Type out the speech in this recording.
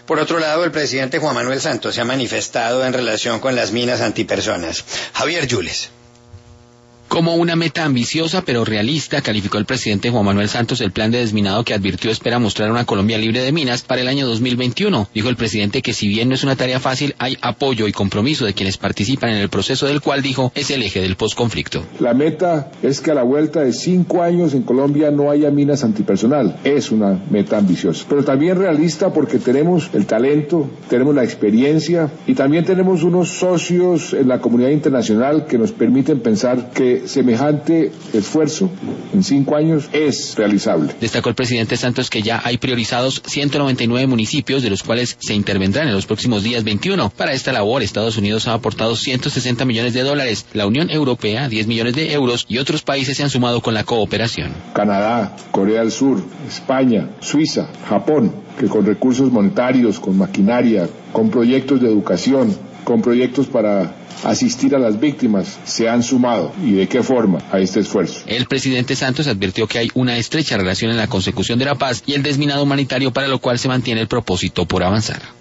Por otro lado, el presidente Juan Manuel Santos se ha manifestado en relación con las minas antipersonas. Javier Yules. Como una meta ambiciosa pero realista, calificó el presidente Juan Manuel Santos el plan de desminado que advirtió espera mostrar una Colombia libre de minas para el año 2021. Dijo el presidente que si bien no es una tarea fácil, hay apoyo y compromiso de quienes participan en el proceso del cual, dijo, es el eje del posconflicto. La meta es que a la vuelta de 5 años en Colombia no haya minas antipersonal. Es una meta ambiciosa, pero también realista porque tenemos el talento, tenemos la experiencia y también tenemos unos socios en la comunidad internacional que nos permiten pensar que semejante esfuerzo en 5 años es realizable. Destacó el presidente Santos que ya hay priorizados 199 municipios, de los cuales se intervendrán en los próximos días 21. Para esta labor, Estados Unidos ha aportado $160 millones, la Unión Europea 10 millones de euros y otros países se han sumado con la cooperación. Canadá, Corea del Sur, España, Suiza, Japón, que con recursos monetarios, con maquinaria, con proyectos de educación, con proyectos para asistir a las víctimas, se han sumado. ¿Y de qué forma a este esfuerzo? El presidente Santos advirtió que hay una estrecha relación en la consecución de la paz y el desminado humanitario, para lo cual se mantiene el propósito por avanzar.